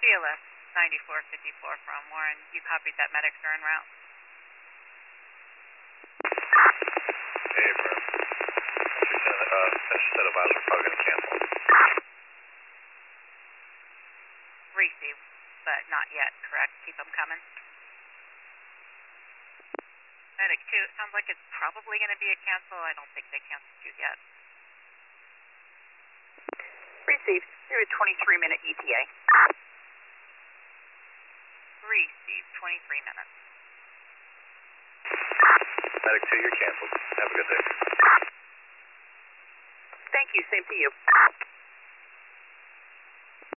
CLS 9454 from Warren. You copied that medics are en route. Hey, Burn. Set of eyes are probably going to cancel. Receive, but not yet, correct? Keep them coming. Medic 2, it sounds like it's probably going to be a cancel. I don't think they canceled you yet. Received. You're a 23-minute ETA. Receive, 23 minutes. Medic 2, you're canceled. Have a good day. Thank you. Same to you.